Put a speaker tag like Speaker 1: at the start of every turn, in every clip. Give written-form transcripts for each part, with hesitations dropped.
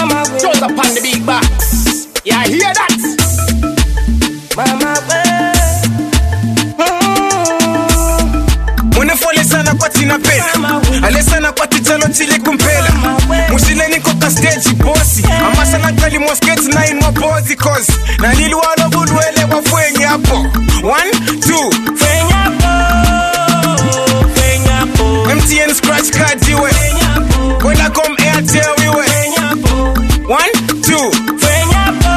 Speaker 1: Shows up on the big box. Yeah, I hear that. Munefole sana kwa tina pena ale sana kwa titelo tili kumpela Mushile niko ka stage bossi Amasa na kali mosketi na inwa bozi cause na lili walo bulwele wa fwenye hapo 1, 2 fwenye hapo MTN scratch card jiwe Wela kom Airtel wiwe 1, 2 fwenye hapo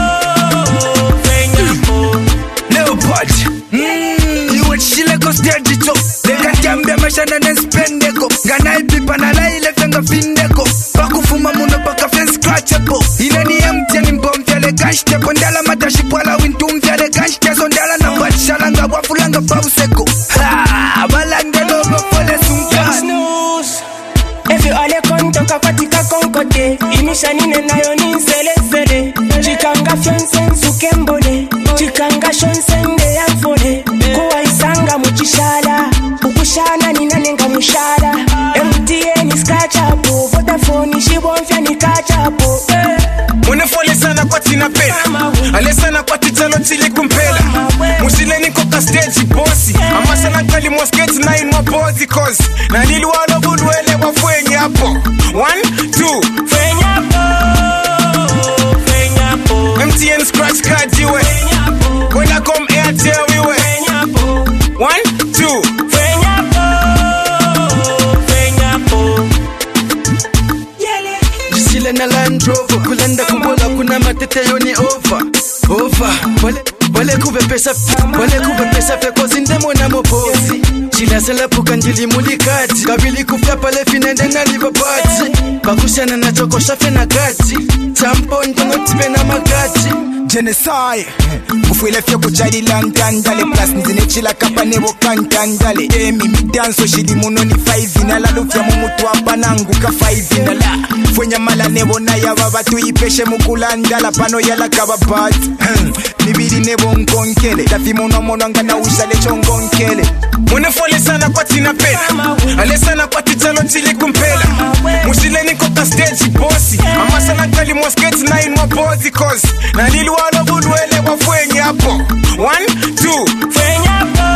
Speaker 2: Leopard Iwe chile ko stage to Leka tiambia mashana nespendeko Gana ipipa na la ile fenga findeko Bakufuma muno baka fen scratchable Ile ni MTN mbomfele gashte Kondala matashipwala wintumfele gashte Sondala na batshalanga wafulanga pauseko Balande lobo fole sumpa
Speaker 3: Snooze Efi ale kontoka katika konkote Imishanine nayo ninselesele Chikanga fyonsen sukembole Chikanga shonsende yanfole Kuwa isanga muchishala Ukushana ninanenga mushala MTN skachapo Vodafone shibonfya nikachapo
Speaker 1: Munefole sana kwa tina pena ale sana kwa titelo tili kumpela Mushile niko ka stage bossi Amasa na kali mosketi na inwa bozi cause na lili walo bulwele wa fwenye hapo 1, 2
Speaker 3: fwenye hapo
Speaker 1: MTN scratch card jiwe Wela kom Airtel wiwe 1, 2
Speaker 3: fwenye hapo
Speaker 2: Jisile na Land Rover Kulenda kubola kuna mateteyo ni over Wale kubepesa feko zindemo na mobozi Chila sela puka njili mulikati Kabili kufya pale finende na libabati Bakushana na choko shafe na gati Tampon tono tipe na magati
Speaker 4: Genocide Mufwele fyo kuchari lantandale Plus nzine chila kapa nebo kantandale Emi midanso shidi muno ni 5 inala Lufya mumutu hapa nangu ka 5 inala Fwenya mala nebo na yaba batu ipeshe mukulandala Pano yala kaba bat Mibiri nebo nkonkele Dafi muno mono ngana ushale chongonkele
Speaker 1: Munefole sana kwa tina pena ale sana kwa titelo tili kumpela Mushile niko ka stage bossi Amasa na kali mosketi na inwa bozi cause na lili walo bulwele wa fwenye hapo 1, 2
Speaker 3: fwenye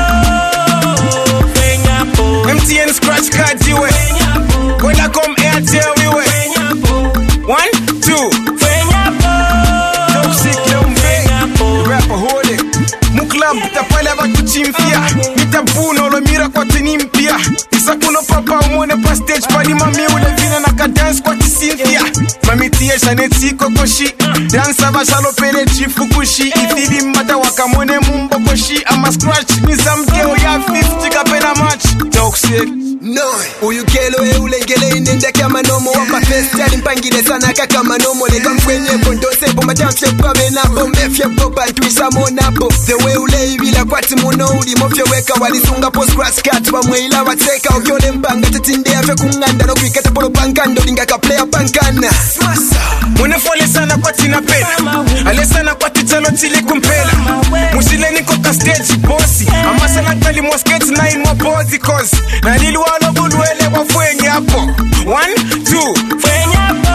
Speaker 3: hapo
Speaker 1: MTN scratch card jiwe Wela kom Airtel wiwe 1, 2
Speaker 3: fwenye
Speaker 1: Toxic yo Rapper hold it Muklab tapale watu chimfia Mitabuno lo mira kwa tinimpia Isakuno papa umone pa stage pali mami ule vina na ka dance kwa tisinfia Mami tiye shaneti kokoshi Dansa vashalo pele chifu kushi Ifidi mata wakamone mumbo koshi Ama scratch nizamkeo ya 50 kapena match Toxic
Speaker 5: No, uyu kelo ulengele inende kama nomo Wapa festiali mpangile sana kaka manomo Lega mkwenye kondose bomba jamfye kwa menapo Mefye boba ntuisa monapo The way ule ibila kwati muno uli mofye weka Walisunga post grass cut Wamweila wateka Okyole mpanga tetinde afe kunganda No kwikete polo pankando Linga ka player pankana
Speaker 1: Munefole sana kwa tina pena ale sana kwa titelo tili kumpela Mushile niko ka stage bossi Amasa na kali mosketi na inwa bozi cause na lili walo bulwele wa fwenye hapo 1, 2
Speaker 3: fwenye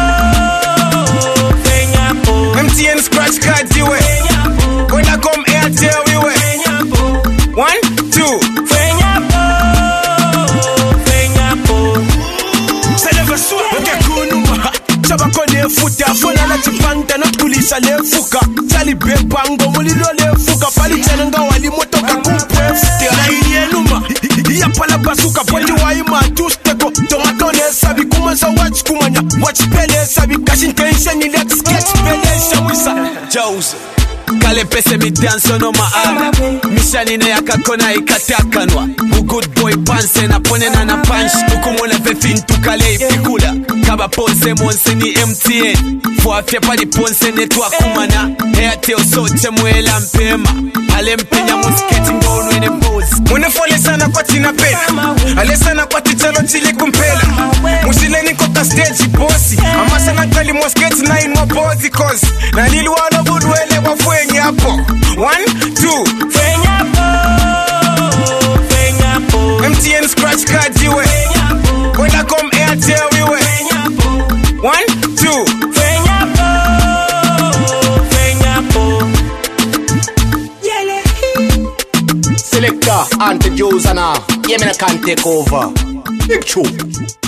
Speaker 3: hapo
Speaker 1: MTN scratch card jiwe Wela kom Airtel wiwe 1, 2
Speaker 3: fwenye hapo
Speaker 2: Seleva suwa Weke kunuma Chabako nefuta Fona na chipanta Not kulisa lefuka Chali bebango Mulilo lefuka Pali chenanga wali motoka kumpwefute Na ilie numa Iya pala basuka Poti wa ima tusteko Tomatone sabi Kumanza watch kumanya Watch pele sabi Kashin tension Ilek sketch pele Shawisa Jauze Kale pese mi danso no maara Mishanine ya kakona ikatakanwa Good boy panse na ponena na punch Ukumona vefin tukale ifikula Kaba ponse monse ni MTN Fwafye padi ponse netwa kumana Airtel soche mwela mpema Ale mpenya musketi ngonu ene pose
Speaker 1: Munefole sana kwa tina pena ale sana kwa titelo tili kumpela Mushile niko ka stage bossi Amasa na kali mosketi na inwa bozi cause na lili walo bulwele wa fwenye hapo 1, 2
Speaker 3: fwenye hapo
Speaker 1: MTN scratch card jiwe Wela kom Airtel wiwe 1, 2
Speaker 3: fwenye
Speaker 6: Selector, Auntie Josana. Yeah, me I can't take over. Big tune.